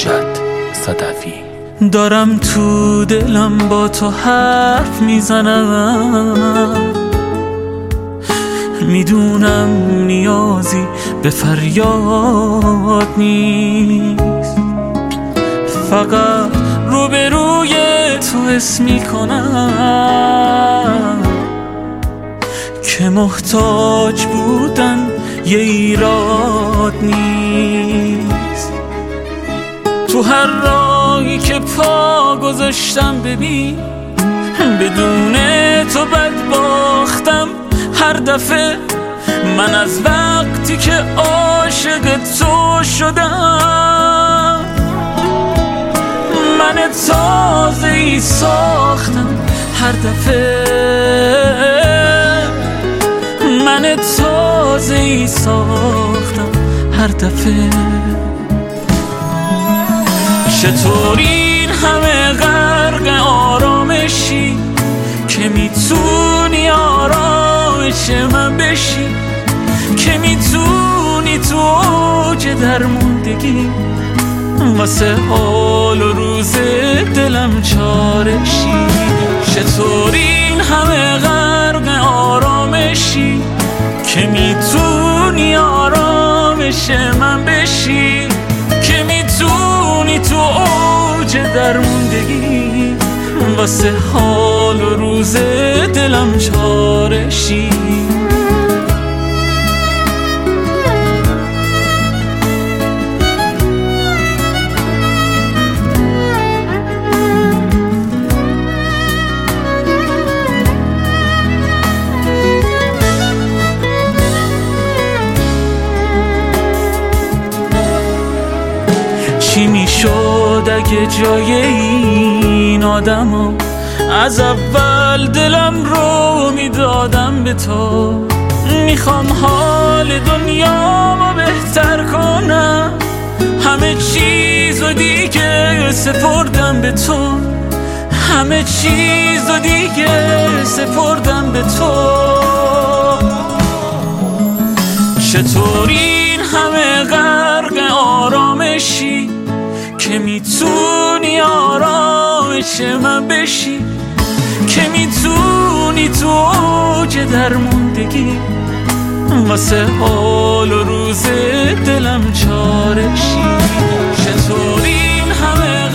نجات صدفی. دارم تو دلم با تو حرف میزنم، میدونم نیازی به فریاد نیست، فقط روبروی تو حس میکنم که محتاج بودن یه ایراد نیست. تو هر راهی که پا گذاشتم ببین، بدون تو بد باختم هر دفعه. من از وقتی که عاشق تو شدم، من تازه ای ساختم هر دفعه، من تازه ای ساختم هر دفعه. چطور این همه غرق آرامشی که میتونی آرامش من بشی، که میتونی تو اوج درموندگی واسه حال و روز دلم چارشی. چطور این همه غرق آرامشی که میتونی آرامش من بشی، که میتونی تو اوج درموندگی واسه حال و روز دلم چارشی. چی میشد اگه جای این آدما از اول دلم رو میدادم به تو؟ میخوام حال دنیامو بهتر کنم، همه چیزو دیگه سپردم به تو، همه چیزو دیگه سپردم به تو. چطور این همه غرق آرامشی که میتونی آرامش من بشی، که میتونی تو اوج درموندگی واسه حال و روز دلم چارشی. چطور این همه